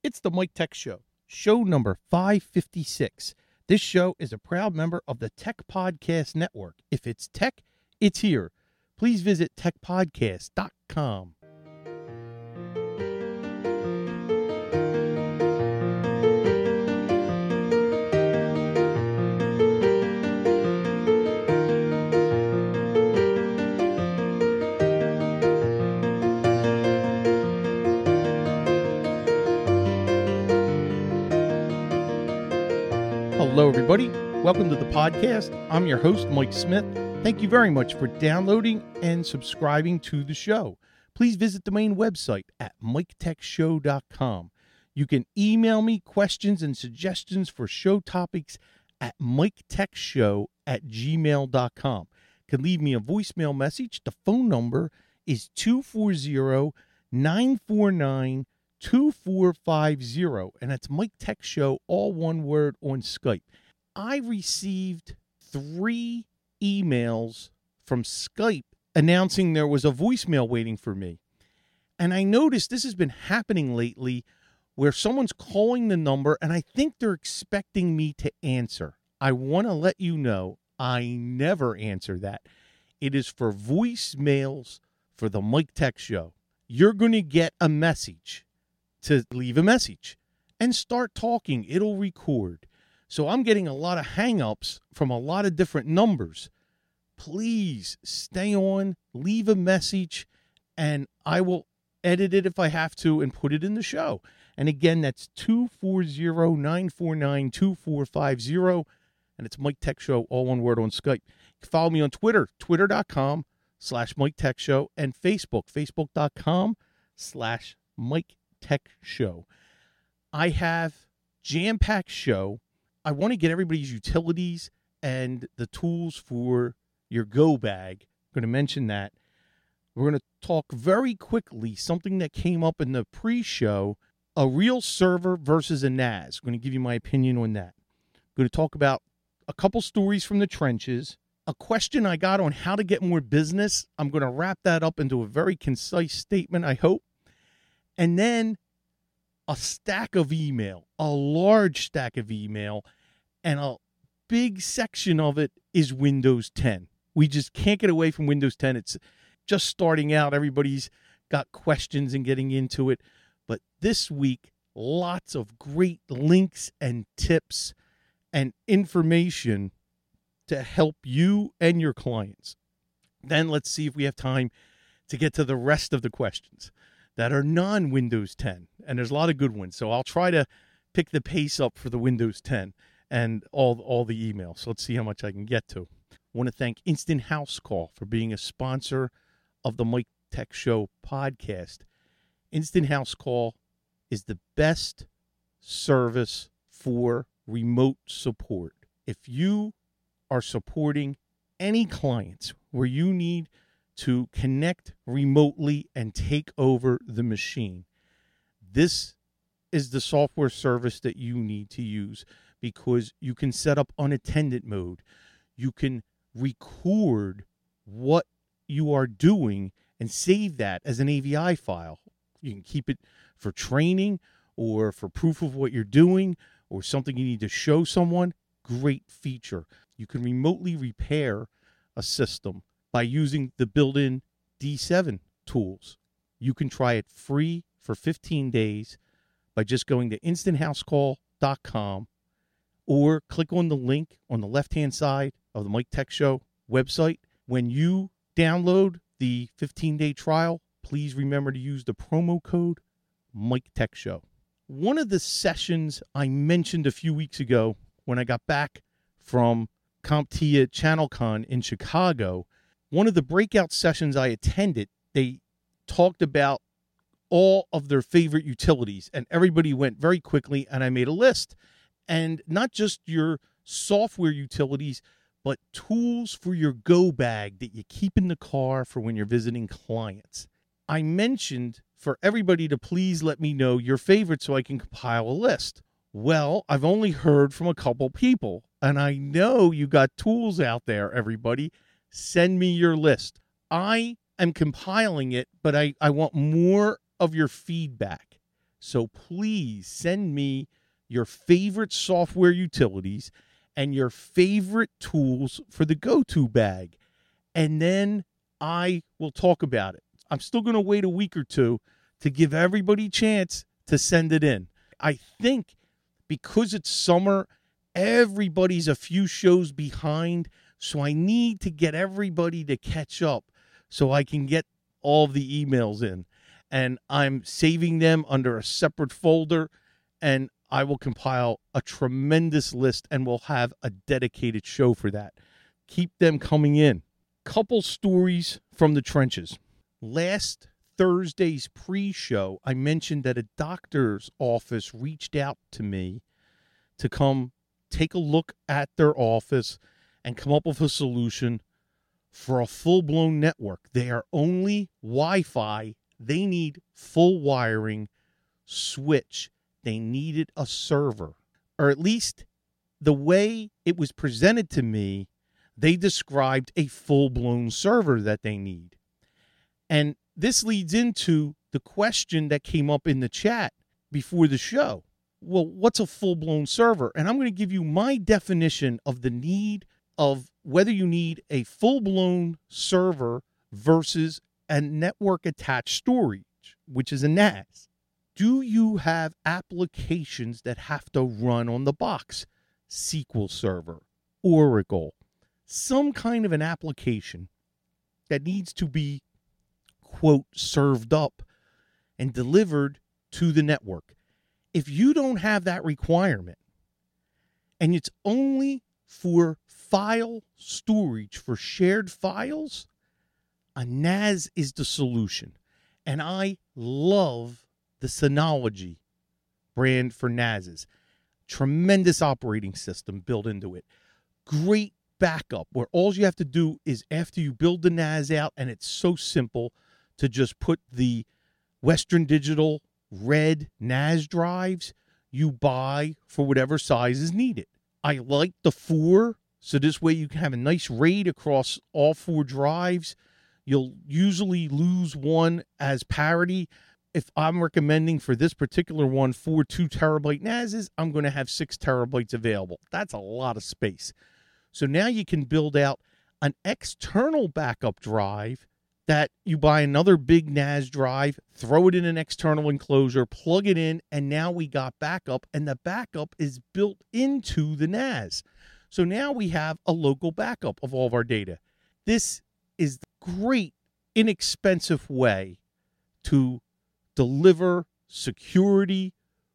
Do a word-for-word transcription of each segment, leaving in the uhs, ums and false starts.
It's the Mike Tech Show, show number five fifty-six. This show is a proud member of the Tech Podcast Network. If it's tech, it's here. Please visit tech podcast dot com. Hello, everybody. Welcome to the podcast. I'm your host, Mike Smith. Thank you very much for downloading and subscribing to the show. Please visit the main website at mike tech show dot com. You can email me questions and suggestions for show topics at mike tech show at gmail dot com. You can leave me a voicemail message. The phone number is two four zero, nine four nine, two four five zero, and that's Mike Tech Show, all one word, on Skype. I received three emails from Skype announcing there was a voicemail waiting for me. And I noticed this has been happening lately where someone's calling the number and I think they're expecting me to answer. I want to let you know I never answer that. It is for voicemails for the Mike Tech Show. You're going to get a message to leave a message and start talking. It'll record. So I'm getting a lot of hang-ups from a lot of different numbers. Please stay on, leave a message, and I will edit it if I have to and put it in the show. And again, that's two four zero, nine four nine, two four five zero, and it's Mike Tech Show, all one word, on Skype. You can follow me on Twitter, twitter dot com slash Mike Tech Show, and Facebook, facebook dot com slash Mike Tech Show. I have jam-packed show. I want to get everybody's utilities and the tools for your go bag. I'm going to mention that. We're going to talk very quickly something that came up in the pre-show, a real server versus a N A S. I'm going to give you my opinion on that. I'm going to talk about a couple stories from the trenches, a question I got on how to get more business. I'm going to wrap that up into a very concise statement, I hope. And then a stack of email, a large stack of email, and a big section of it is Windows ten. We just can't get away from Windows ten. It's just starting out. Everybody's got questions and getting into it. But this week, lots of great links and tips and information to help you and your clients. Then let's see if we have time to get to the rest of the questions that are non-Windows ten. And there's a lot of good ones. So I'll try to pick the pace up for the Windows ten and all, all the emails. So let's see how much I can get to. I want to thank Instant House Call for being a sponsor of the Mike Tech Show podcast. Instant House Call is the best service for remote support. If you are supporting any clients where you need to connect remotely and take over the machine, this is the software service that you need to use, because you can set up unattended mode. You can record what you are doing and save that as an A V I file. You can keep it for training or for proof of what you're doing or something you need to show someone. Great feature. You can remotely repair a system by using the built-in D seven tools. You can try it free for fifteen days by just going to instant house call dot com or click on the link on the left-hand side of the Mike Tech Show website. When you download the fifteen-day trial, please remember to use the promo code Mike Tech Show. One of the sessions I mentioned a few weeks ago when I got back from CompTIA ChannelCon in Chicago, one of the breakout sessions I attended, they talked about all of their favorite utilities, and everybody went very quickly, and I made a list. And not just your software utilities, but tools for your go bag that you keep in the car for when you're visiting clients. I mentioned for everybody to please let me know your favorite so I can compile a list. Well, I've only heard from a couple people, and I know you got tools out there, everybody. Send me your list. I am compiling it, but I, I want more of your feedback. So please send me your favorite software utilities and your favorite tools for the go-to bag. And then I will talk about it. I'm still going to wait a week or two to give everybody a chance to send it in. I think because it's summer, everybody's a few shows behind, so I need to get everybody to catch up so I can get all of the emails in. And I'm saving them under a separate folder, and I will compile a tremendous list, and we'll have a dedicated show for that. Keep them coming in. Couple stories from the trenches. Last Thursday's pre-show, I mentioned that a doctor's office reached out to me to come take a look at their office and come up with a solution for a full-blown network. They are only Wi-Fi. They need full wiring, switch. They needed a server. Or at least the way it was presented to me, they described a full-blown server that they need. And this leads into the question that came up in the chat before the show. Well, what's a full-blown server? And I'm going to give you my definition of the need of whether you need a full-blown server versus a network-attached storage, which is a N A S. Do you have applications that have to run on the box? S Q L Server, Oracle, some kind of an application that needs to be, quote, served up and delivered to the network. If you don't have that requirement and it's only for file storage for shared files, a N A S is the solution. And I love the Synology brand for N A Ss. Tremendous operating system built into it. Great backup where all you have to do is after you build the N A S out, and it's so simple to just put the Western Digital red N A S drives you buy for whatever size is needed. I like the four, so this way you can have a nice RAID across all four drives. You'll usually lose one as parity. If I'm recommending for this particular one four two terabyte N A Ss, I'm going to have six terabytes available. That's a lot of space. So now you can build out an external backup drive that you buy another big N A S drive, throw it in an external enclosure, plug it in, and now we got backup, and the backup is built into the N A S. So now we have a local backup of all of our data. This is a great, inexpensive way to deliver security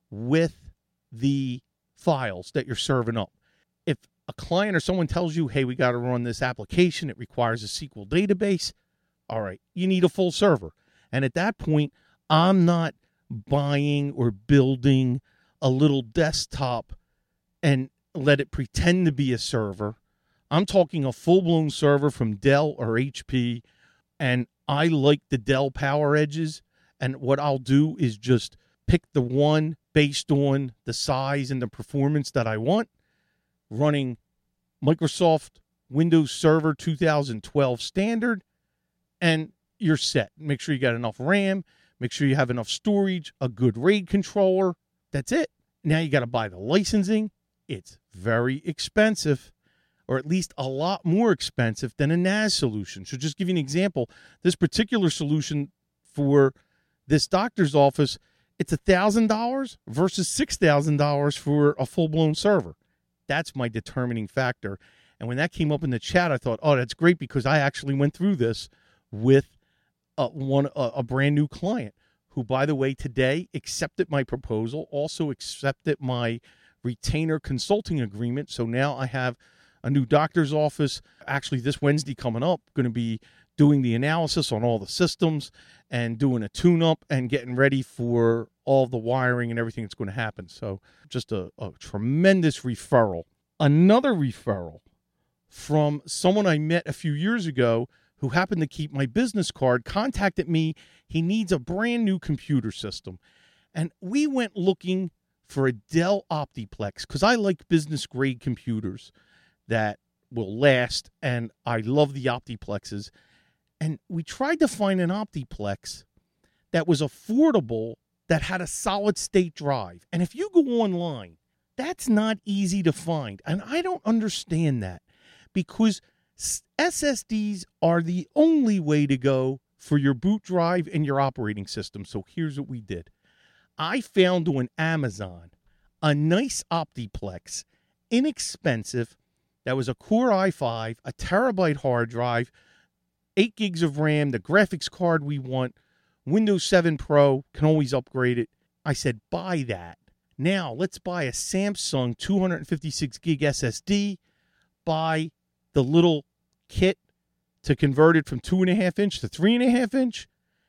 with the files that you're serving up. If a client or someone tells you, hey, we got to run this application, it requires a S Q L database, all right, you need a full server. And at that point, I'm not buying or building a little desktop and let it pretend to be a server. I'm talking a full-blown server from Dell or H P, and I like the Dell Power Edges. And what I'll do is just pick the one based on the size and the performance that I want, running Microsoft Windows Server two thousand twelve standard, and you're set. Make sure you got enough RAM, make sure you have enough storage, a good RAID controller. That's it. Now you got to buy the licensing. It's very expensive, or at least a lot more expensive than a N A S solution. So just give you an example, this particular solution for this doctor's office, it's one thousand dollars versus six thousand dollars for a full-blown server. That's my determining factor. And when that came up in the chat, I thought, oh, that's great, because I actually went through this with a, one, a, a brand new client who, by the way, today accepted my proposal, also accepted my retainer consulting agreement. So now I have a new doctor's office, actually this Wednesday coming up, going to be doing the analysis on all the systems and doing a tune-up and getting ready for all the wiring and everything that's going to happen. So just a, a tremendous referral. Another referral from someone I met a few years ago who happened to keep my business card, contacted me. He needs a brand new computer system. And we went looking for a Dell Optiplex, because I like business-grade computers that will last, and I love the Optiplexes. And we tried to find an Optiplex that was affordable that had a solid state drive. And if you go online, that's not easy to find. And I don't understand that, because S S Ds are the only way to go for your boot drive and your operating system. So here's what we did. I found on Amazon a nice Optiplex, inexpensive, that was a Core i five, a terabyte hard drive, eight gigs of RAM, the graphics card we want, Windows seven Pro, can always upgrade it. I said, buy that. Now, let's buy a Samsung two fifty-six gig S S D, buy the little kit to convert it from two and a half inch to three and a half inch.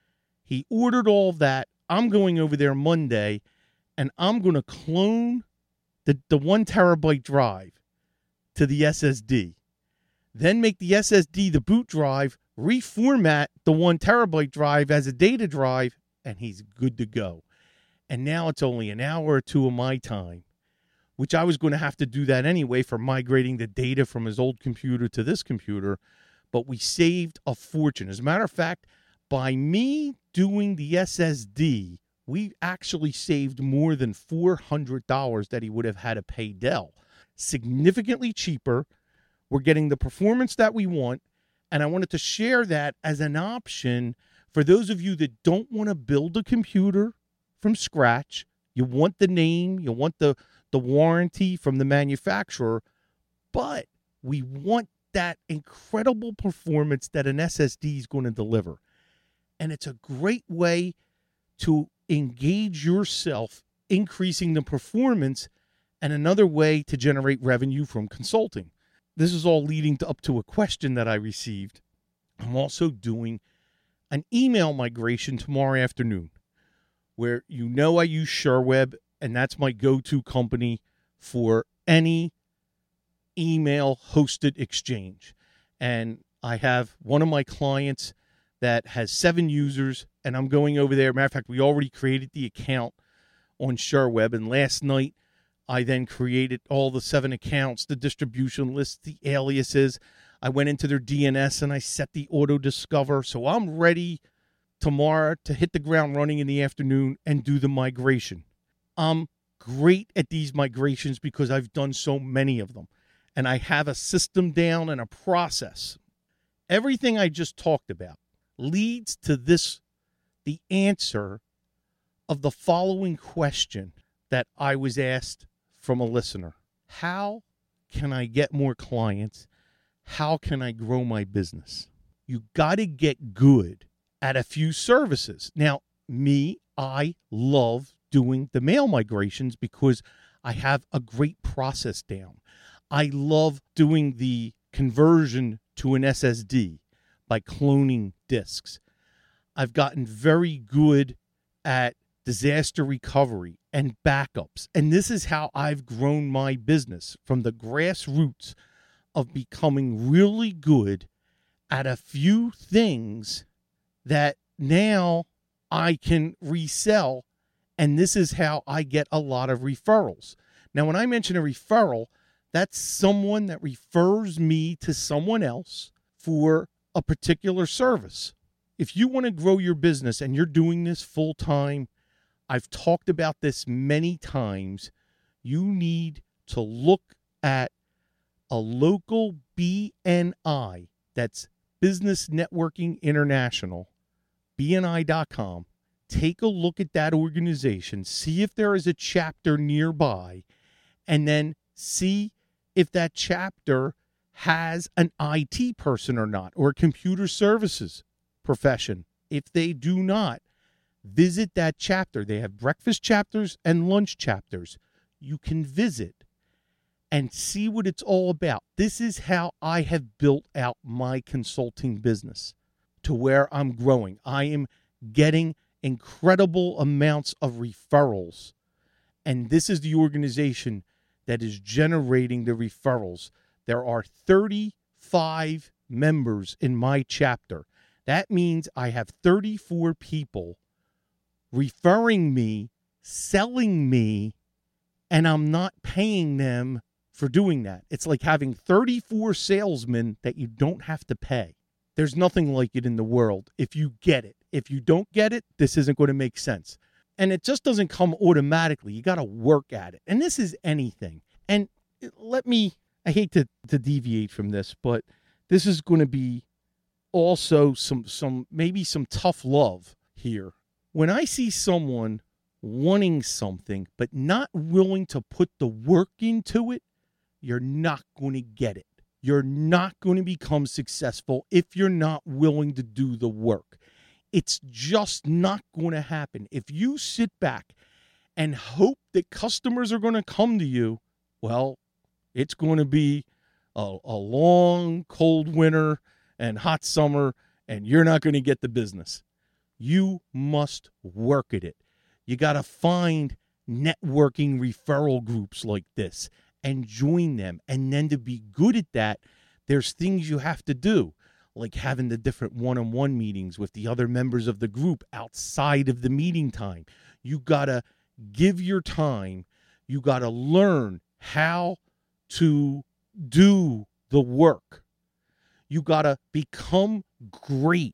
He ordered all of that. I'm going over there Monday, and I'm going to clone the, the one terabyte drive to the S S D. Then make the S S D the boot drive, reformat the one terabyte drive as a data drive, and he's good to go. And now it's only an hour or two of my time, which I was going to have to do that anyway for migrating the data from his old computer to this computer. But we saved a fortune. As a matter of fact, by me doing the S S D, we actually saved more than four hundred dollars that he would have had to pay Dell. Significantly cheaper. We're getting the performance that we want. And I wanted to share that as an option for those of you that don't want to build a computer from scratch. You want the name, you want the, the warranty from the manufacturer, but we want that incredible performance that an S S D is going to deliver. And it's a great way to engage yourself, increasing the performance, and another way to generate revenue from consulting. This is all leading to, up to a question that I received. I'm also doing an email migration tomorrow afternoon, where you know I use SureWeb, and that's my go-to company for any email hosted exchange. And I have one of my clients that has seven users, and I'm going over there. Matter of fact, we already created the account on SureWeb, and last night I then created all the seven accounts, the distribution lists, the aliases. I went into their D N S and I set the auto discover. So I'm ready tomorrow to hit the ground running in the afternoon and do the migration. I'm great at these migrations because I've done so many of them, and I have a system down and a process. Everything I just talked about leads to this, the answer of the following question that I was asked from a listener. How can I get more clients? How can I grow my business? You got to get good at a few services. Now, me, I love doing the mail migrations because I have a great process down. I love doing the conversion to an S S D by cloning disks. I've gotten very good at disaster recovery and backups. And this is how I've grown my business, from the grassroots of becoming really good at a few things that now I can resell. And this is how I get a lot of referrals. Now, when I mention a referral, that's someone that refers me to someone else for a particular service. If you want to grow your business and you're doing this full time, I've talked about this many times, you need to look at a local B N I, that's Business Networking International, B N I dot com. Take a look at that organization, see if there is a chapter nearby, and then see if that chapter has an I T person or not, or a computer services profession. If they do not, visit that chapter. They have breakfast chapters and lunch chapters. You can visit and see what it's all about. This is how I have built out my consulting business to where I'm growing. I am getting incredible amounts of referrals, and this is the organization that is generating the referrals. There are thirty-five members in my chapter. That means I have thirty-four people referring me, selling me, and I'm not paying them for doing that. It's like having thirty-four salesmen that you don't have to pay. There's nothing like it in the world if you get it. If you don't get it, this isn't going to make sense. And it just doesn't come automatically. You got to work at it. And this is anything. And let me, I hate to, to deviate from this, but this is going to be also some, some, maybe some tough love here. When I see someone wanting something, but not willing to put the work into it, you're not going to get it. You're not going to become successful if you're not willing to do the work. It's just not going to happen. If you sit back and hope that customers are going to come to you, well, it's going to be a, a long, cold winter and hot summer, and you're not going to get the business. You must work at it. You got to find networking referral groups like this and join them. And then to be good at that, there's things you have to do, like having the different one-on-one meetings with the other members of the group outside of the meeting time. You got to give your time. You got to learn how to do the work. You got to become great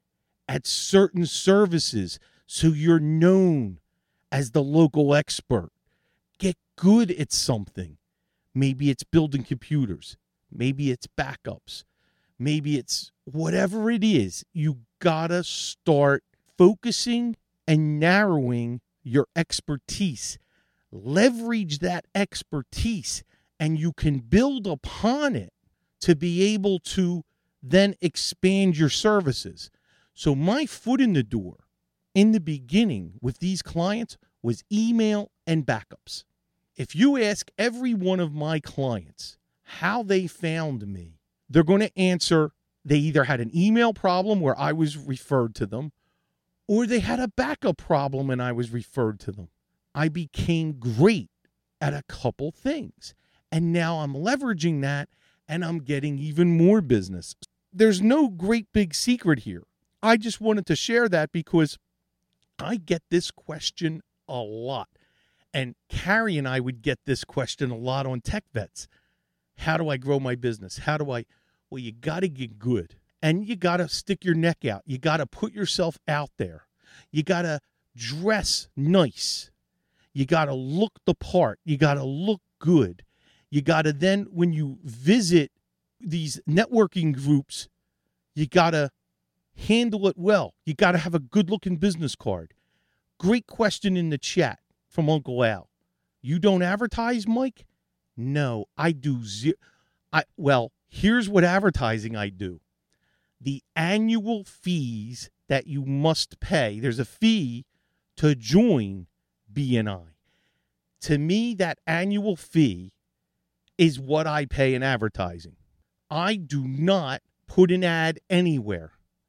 at certain services so you're known as the local expert. Get good at something. Maybe it's building computers. Maybe it's backups. Maybe it's whatever it is. You gotta start focusing and narrowing your expertise. Leverage that expertise, and you can build upon it to be able to then expand your services. So my foot in the door in the beginning with these clients was email and backups. If you ask every one of my clients how they found me, they're going to answer they either had an email problem where I was referred to them, or they had a backup problem and I was referred to them. I became great at a couple things, and now I'm leveraging that and I'm getting even more business. There's no great big secret here. I just wanted to share that because I get this question a lot. And Carrie and I would get this question a lot on Tech Vets. How do I grow my business? How do I? Well, you got to get good. And you got to stick your neck out. You got to put yourself out there. You got to dress nice. You got to look the part. You got to look good. You got to then, when you visit these networking groups, you got to handle it well. You got to have a good-looking business card. Great question in the chat from Uncle Al. You don't advertise, Mike? No, I do. Ze- I well, here's what advertising I do. The annual fees that you must pay. There's a fee to join B N I. To me, that annual fee is what I pay in advertising. I do not put an ad anywhere.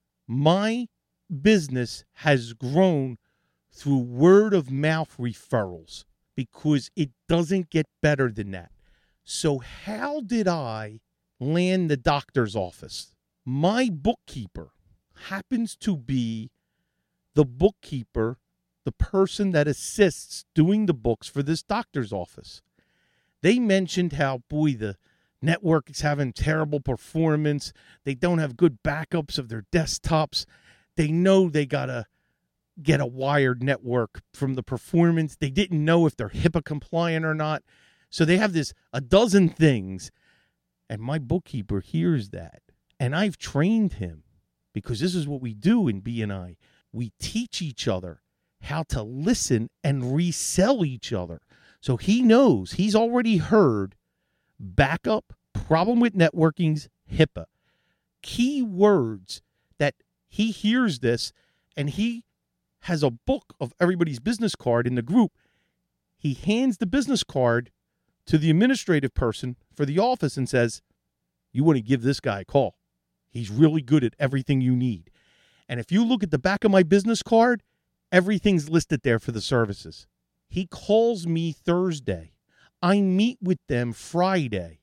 My business has grown through word of mouth referrals because it doesn't get better than that. So how did I land the doctor's office? My bookkeeper happens to be the bookkeeper, the person that assists doing the books for this doctor's office. They mentioned how, boy, the network is having terrible performance. They don't have good backups of their desktops. They know they got to get a wired network from the performance. They didn't know if they're HIPAA compliant or not. So they have this a dozen things. And my bookkeeper hears that. And I've trained him because this is what we do in B N I. We teach each other how to listen and resell each other. So he knows, he's already heard backup, problem with networking's HIPAA. Key words that he hears this, and he has a book of everybody's business card in the group. He hands the business card to the administrative person for the office and says, you want to give this guy a call. He's really good at everything you need. And if you look at the back of my business card, everything's listed there for the services. He calls me Thursday. I meet with them Friday.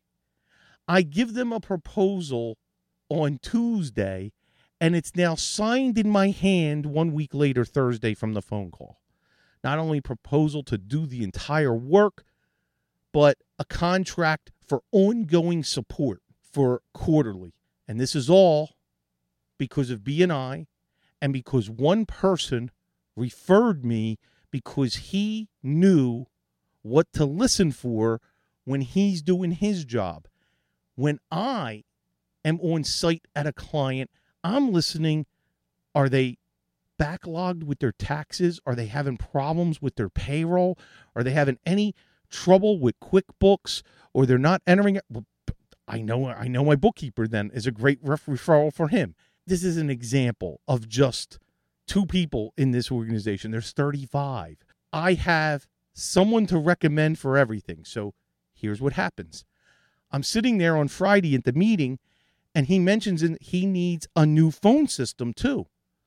I give them a proposal on Tuesday, and it's now signed in my hand one week later, Thursday, from the phone call. Not only proposal to do the entire work, but a contract for ongoing support for quarterly. And this is all because of B N I and because one person referred me because he knew what to listen for when he's doing his job. When I am on site at a client, I'm listening. Are they backlogged with their taxes? Are they having problems with their payroll? Are they having any trouble with QuickBooks, or they're not entering it? Well, I know, I know my bookkeeper then is a great ref- referral for him. This is an example of just two people in this organization. There's thirty-five. I have someone to recommend for everything. So here's what happens. I'm sitting there on Friday at the meeting, and he mentions in, he needs a new phone system too.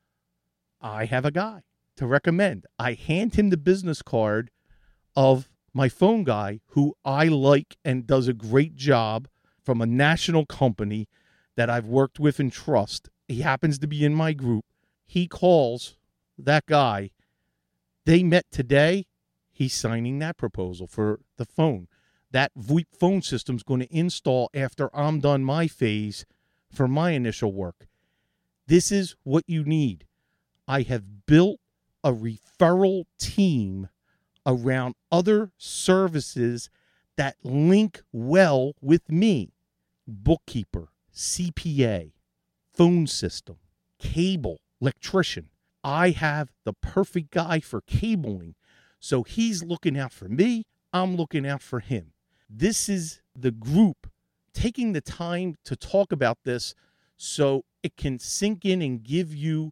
I have a guy to recommend. I hand him the business card of my phone guy who I like and does a great job from a national company that I've worked with and trust. He happens to be in my group. He calls that guy. They met today. He's signing that proposal for the phone. That VoIP phone system is going to install after I'm done my phase for my initial work. This is what you need. I have built a referral team around other services that link well with me. Bookkeeper, C P A, phone system, cable, electrician. I have the perfect guy for cabling. So he's looking out for me. I'm looking out for him. This is the group taking the time to talk about this so it can sink in and give you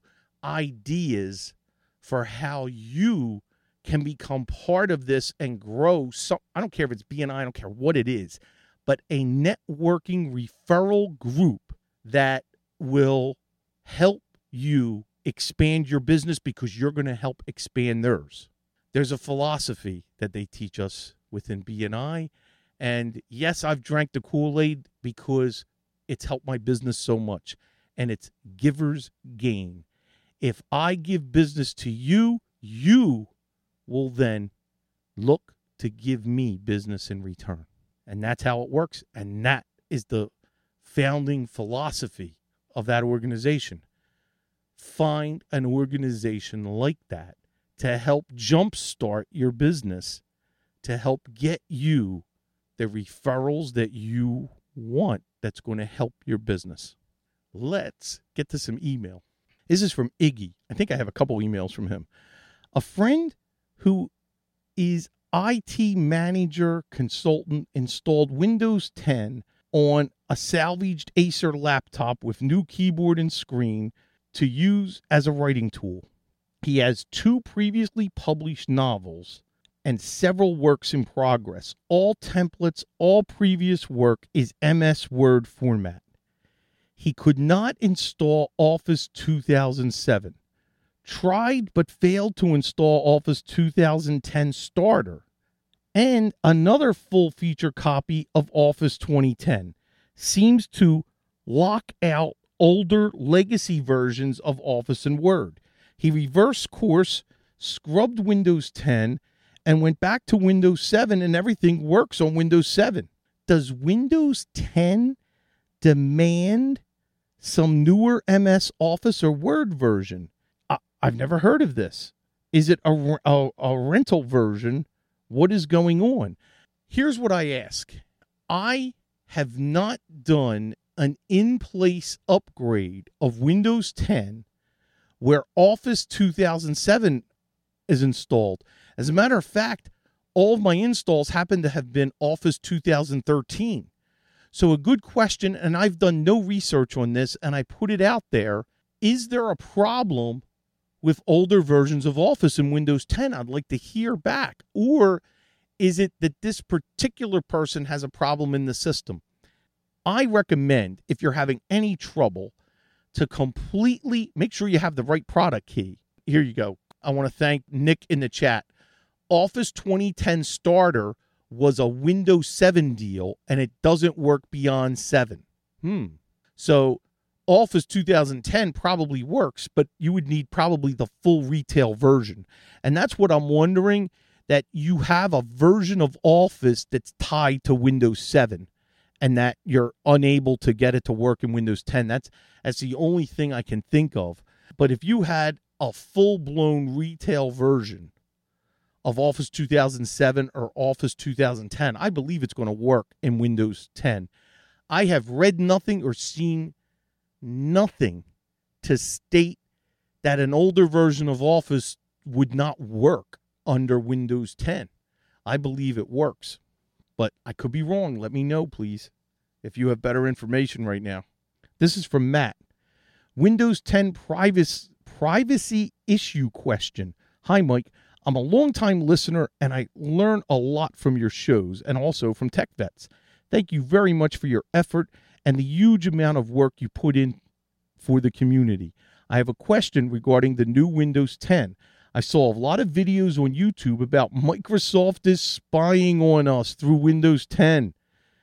ideas for how you can become part of this and grow. So I don't care if it's B N I, I don't care what it is, but a networking referral group that will help you expand your business because you're going to help expand theirs. There's a philosophy that they teach us within B N I. And yes, I've drank the Kool-Aid because it's helped my business so much. And it's giver's gain. If I give business to you, you will then look to give me business in return. And that's how it works. And that is the founding philosophy of that organization. Find an organization like that to help jumpstart your business, to help get you the referrals that you want that's going to help your business. Let's get to some email. This is from Iggy. I think I have a couple emails from him. A friend who is I T manager consultant installed Windows ten on a salvaged Acer laptop with new keyboard and screen to use as a writing tool. He has two previously published novels and several works in progress. All templates, all previous work is M S Word format. He could not install Office two thousand seven. Tried but failed to install Office two thousand ten Starter and another full feature copy of Office twenty ten. Seems to lock out older legacy versions of Office and Word. He reversed course, scrubbed Windows ten, and went back to Windows seven, and everything works on Windows seven. Does Windows ten demand some newer M S Office or Word version? I, I've never heard of this. Is it a, a, a rental version? What is going on? Here's what I ask. I have not done an in-place upgrade of Windows ten where Office two thousand seven is installed. As a matter of fact, all of my installs happen to have been Office two thousand thirteen. So a good question, and I've done no research on this, and I put it out there. Is there a problem with older versions of Office in Windows ten? I'd like to hear back. Or is it that this particular person has a problem in the system? I recommend, if you're having any trouble, to completely make sure you have the right product key. Here you go. I want to thank Nick in the chat. Office twenty ten Starter was a Windows seven deal, and it doesn't work beyond seven. Hmm. So Office two thousand ten probably works, but you would need probably the full retail version. And that's what I'm wondering, that you have a version of Office that's tied to Windows seven and that you're unable to get it to work in Windows ten. That's, that's the only thing I can think of. But if you had a full-blown retail version of Office two thousand seven or Office two thousand ten. I believe it's going to work in Windows ten. I have read nothing or seen nothing to state that an older version of Office would not work under Windows ten. I believe it works, but I could be wrong. Let me know, please, if you have better information right now. This is from Matt. Windows ten privacy, privacy issue question. Hi, Mike. I'm a longtime listener, and I learn a lot from your shows and also from Tech Vets. Thank you very much for your effort and the huge amount of work you put in for the community. I have a question regarding the new Windows ten. I saw a lot of videos on YouTube about Microsoft is spying on us through Windows ten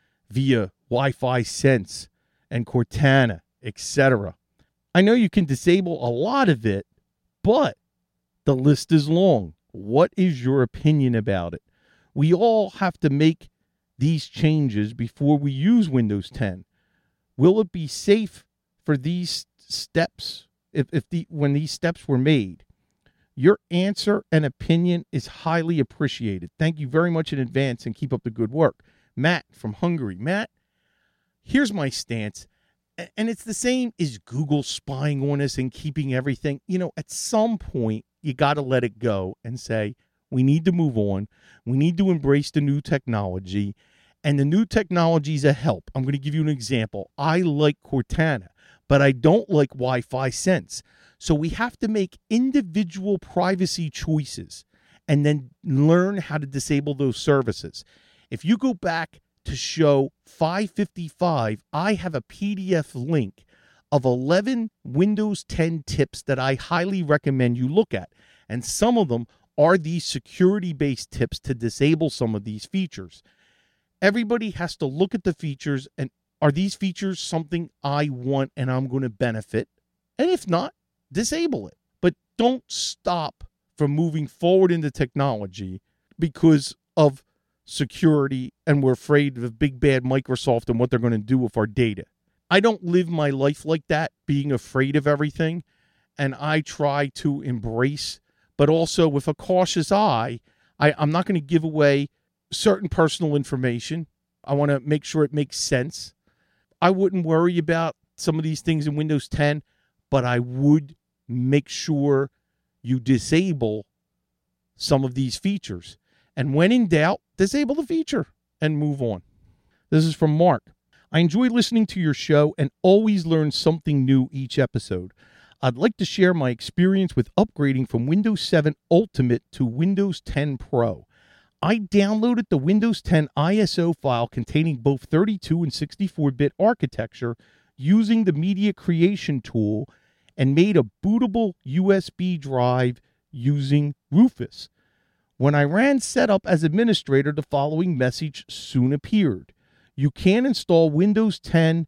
via Wi-Fi Sense and Cortana, et cetera. I know you can disable a lot of it, but the list is long. What is your opinion about it? We all have to make these changes before we use Windows ten. Will it be safe for these steps if, if the when these steps were made? Your answer and opinion is highly appreciated. Thank you very much in advance and keep up the good work. Matt from Hungary. Matt, here's my stance. And it's the same as Google spying on us and keeping everything. You know, at some point, you got to let it go and say, we need to move on. We need to embrace the new technology. And the new technology is a help. I'm going to give you an example. I like Cortana, but I don't like Wi-Fi Sense. So we have to make individual privacy choices and then learn how to disable those services. If you go back to show five fifty-five, I have a P D F link of eleven Windows ten tips that I highly recommend you look at. And some of them are these security-based tips to disable some of these features. Everybody has to look at the features and are these features something I want and I'm going to benefit? And if not, disable it. But don't stop from moving forward into technology because of security and we're afraid of big bad Microsoft and what they're going to do with our data. I don't live my life like that, being afraid of everything, and I try to embrace, but also with a cautious eye. I, I'm not going to give away certain personal information. I want to make sure it makes sense. I wouldn't worry about some of these things in Windows ten, but I would make sure you disable some of these features. And when in doubt, disable the feature and move on. This is from Mark. I enjoy listening to your show and always learn something new each episode. I'd like to share my experience with upgrading from Windows seven Ultimate to Windows ten Pro. I downloaded the Windows ten I S O file containing both thirty-two and sixty-four bit architecture using the Media Creation tool and made a bootable U S B drive using Rufus. When I ran setup as administrator, the following message soon appeared. You can't install Windows ten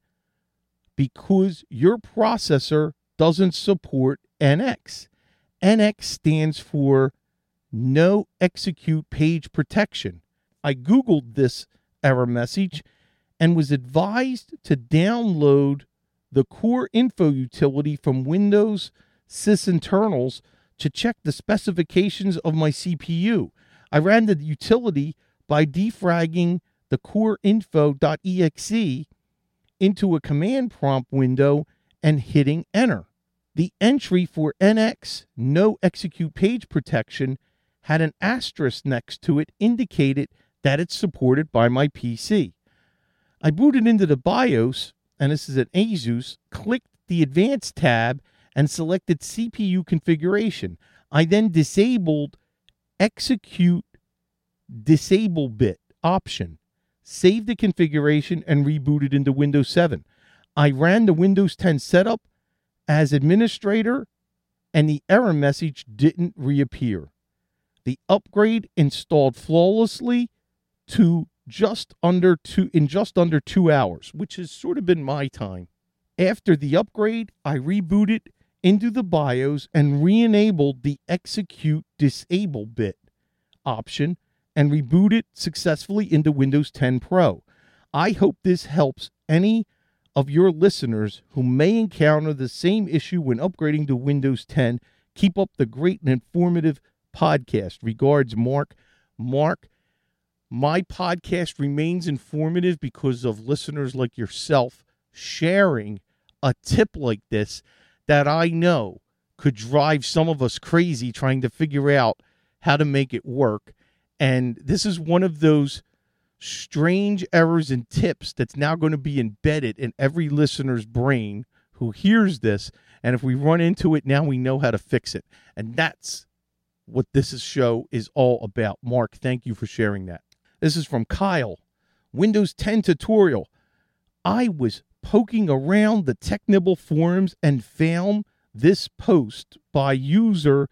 because your processor doesn't support N X. N X stands for No Execute Page Protection. I Googled this error message and was advised to download the Core Info utility from Windows sysinternals to check the specifications of my C P U. I ran the utility by defragging the core info dot E X E into a command prompt window and hitting enter. The entry for N X, No Execute Page Protection, had an asterisk next to it, indicated that it's supported by my P C. I booted into the BIOS, and this is an ASUS, clicked the Advanced tab, and selected C P U configuration. I then disabled Execute Disable Bit option, saved the configuration, and rebooted into Windows seven. I ran the Windows ten setup as administrator, and the error message didn't reappear. The upgrade installed flawlessly to just under two in just under two hours, which has sort of been my time. After the upgrade, I rebooted into the BIOS and re-enabled the Execute Disable Bit option and rebooted successfully into Windows ten Pro. I hope this helps any of your listeners who may encounter the same issue when upgrading to Windows ten. Keep up the great and informative podcast. Regards, Mark. Mark, my podcast remains informative because of listeners like yourself sharing a tip like this that I know could drive some of us crazy trying to figure out how to make it work. And this is one of those strange errors and tips that's now going to be embedded in every listener's brain who hears this. And if we run into it, now we know how to fix it. And that's what this is show is all about. Mark, thank you for sharing that. This is from Kyle. Windows ten tutorial. I was poking around the TechNibble forums and found this post by user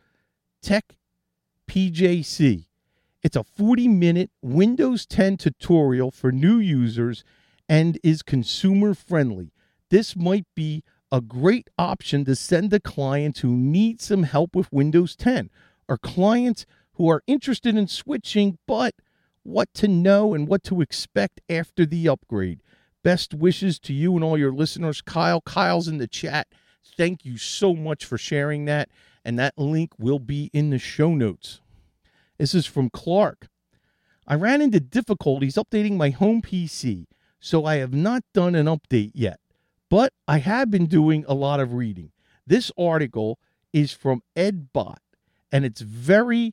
TechPJC. It's a forty-minute Windows ten tutorial for new users and is consumer-friendly. This might be a great option to send to clients who need some help with Windows ten, or clients who are interested in switching but what to know and what to expect after the upgrade. Best wishes to you and all your listeners. Kyle. Kyle's in the chat. Thank you so much for sharing that, and that link will be in the show notes. This is from Clark. I ran into difficulties updating my home P C, so I have not done an update yet, but I have been doing a lot of reading. This article is from EdBot, and it's very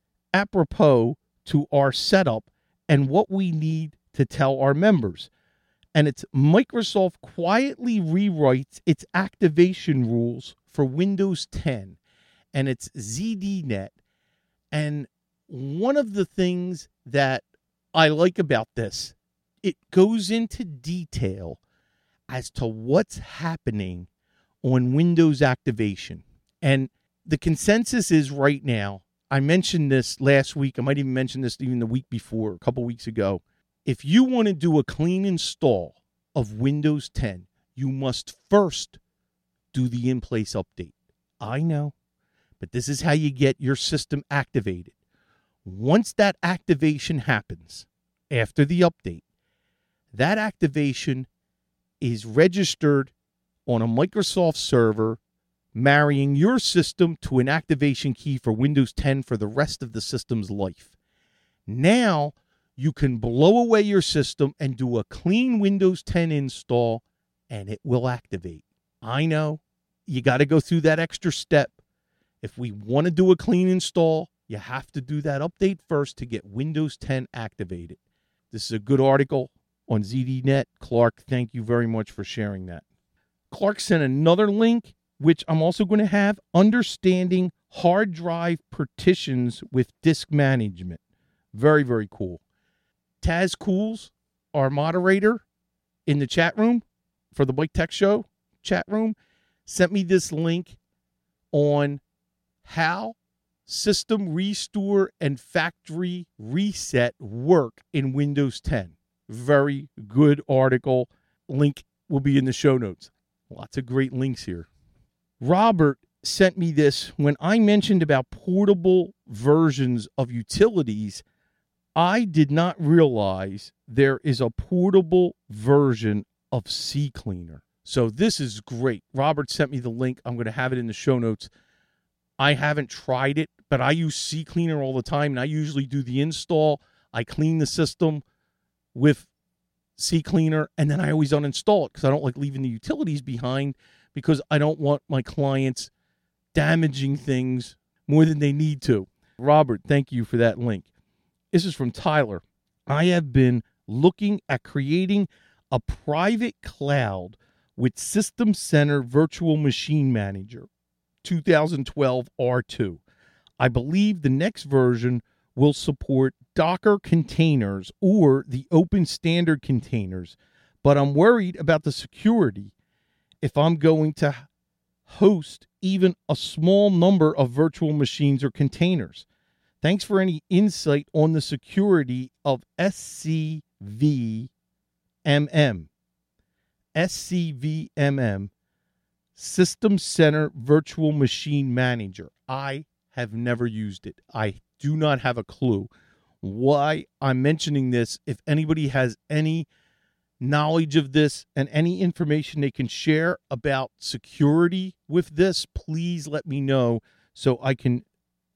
apropos to our setup and what we need to tell our members. And it's Microsoft quietly rewrites its activation rules for Windows ten, and it's Z D Net. And one of the things that I like about this, it goes into detail as to what's happening on Windows activation. And the consensus is right now, I mentioned this last week, I might even mention this even the week before, a couple weeks ago. If you want to do a clean install of Windows ten, you must first do the in-place update. I know, but this is how you get your system activated. Once that activation happens, after the update, that activation is registered on a Microsoft server, marrying your system to an activation key for Windows ten for the rest of the system's life. Now, you can blow away your system and do a clean Windows ten install, and it will activate. I know, you got to go through that extra step. If we want to do a clean install, you have to do that update first to get Windows ten activated. This is a good article on Z D Net. Clark, thank you very much for sharing that. Clark sent another link, which I'm also going to have, understanding hard drive partitions with disk management. Very, very cool. Taz Cools, our moderator in the chat room for the Mike Tech Show chat room, sent me this link on how system restore and factory reset work in Windows ten. Very good article. Link will be in the show notes. Lots of great links here. Robert sent me this when I mentioned about portable versions of utilities. I did not realize there is a portable version of CCleaner. So this is great. Robert sent me the link. I'm going to have it in the show notes. I haven't tried it, but I use CCleaner all the time, and I usually do the install. I clean the system with CCleaner, and then I always uninstall it because I don't like leaving the utilities behind because I don't want my clients damaging things more than they need to. Robert, thank you for that link. This is from Tyler. I have been looking at creating a private cloud with System Center Virtual Machine Manager, two thousand twelve R two. I believe the next version will support Docker containers or the open standard containers, but I'm worried about the security if I'm going to host even a small number of virtual machines or containers. Thanks for any insight on the security of S C V M M. S C V M M, System Center Virtual Machine Manager. I have never used it. I do not have a clue why I'm mentioning this. If anybody has any knowledge of this and any information they can share about security with this, please let me know so I can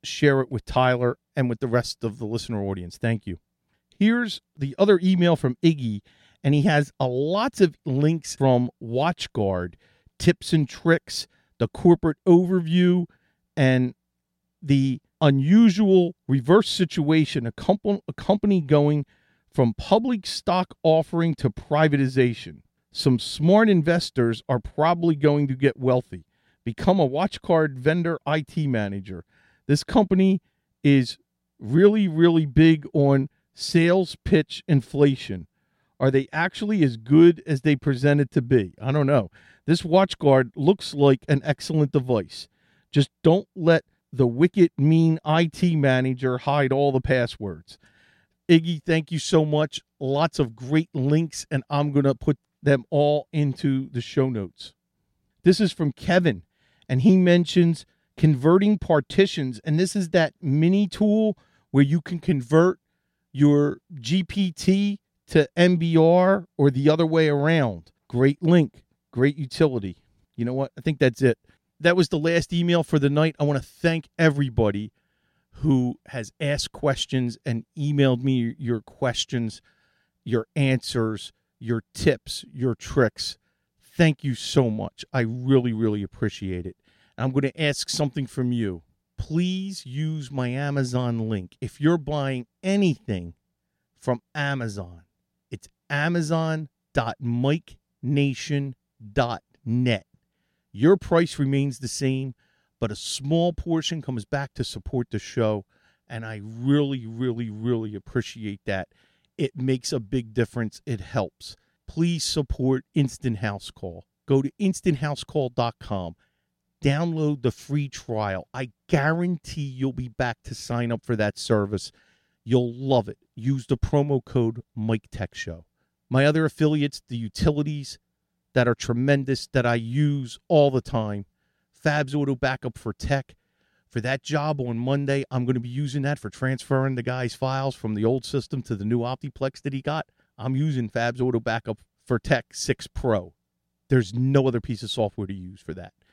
share it with Tyler and with the rest of the listener audience. Thank you. Here's the other email from Iggy, and he has a lots of links from WatchGuard, tips and tricks, the corporate overview, and the unusual reverse situation, a, comp- a company going from public stock offering to privatization. Some smart investors are probably going to get wealthy. Become a WatchGuard vendor I T manager. This company is really, really big on sales pitch inflation. Are they actually as good as they present it to be? I don't know. This WatchGuard looks like an excellent device. Just don't let the wicked, mean I T manager hide all the passwords. Iggy, thank you so much. Lots of great links, and I'm going to put them all into the show notes. This is from Kevin, and he mentions converting partitions, and this is that mini tool where you can convert your G P T to M B R or the other way around. Great link, great utility. You know what? I think that's it. That was the last email for the night. I want to thank everybody who has asked questions and emailed me your questions, your answers, your tips, your tricks. Thank you so much. I really, really appreciate it. I'm going to ask something from you. Please use my Amazon link. If you're buying anything from Amazon, it's amazon dot mike nation dot net. Your price remains the same, but a small portion comes back to support the show, and I really, really, really appreciate that. It makes a big difference. It helps. Please support Instant House Call. Go to instant house call dot com. Download the free trial. I guarantee you'll be back to sign up for that service. You'll love it. Use the promo code MikeTechShow. My other affiliates, the utilities that are tremendous that I use all the time. Fabs Auto Backup for tech. For that job on Monday, I'm going to be using that for transferring the guy's files from the old system to the new Optiplex that he got. I'm using Fabs Auto Backup for Tech six Pro. There's no other piece of software to use for that.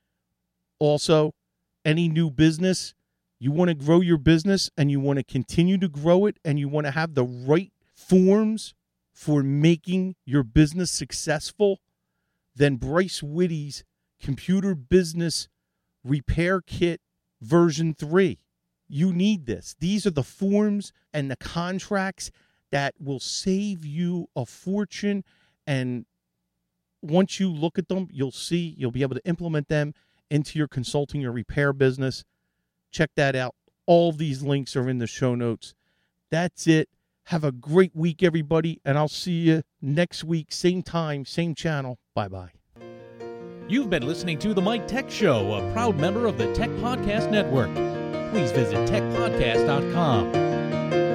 Also, any new business, you want to grow your business and you want to continue to grow it and you want to have the right forms for making your business successful, then Bryce Whitty's Computer Business Repair Kit version three. You need this. These are the forms and the contracts that will save you a fortune, and once you look at them, you'll see you'll be able to implement them into your consulting or repair business. Check that out. All of these links are in the show notes. That's it. Have a great week, everybody, and I'll see you next week, same time, same channel. Bye-bye. You've been listening to The Mike Tech Show, a proud member of the Tech Podcast Network. Please visit tech podcast dot com.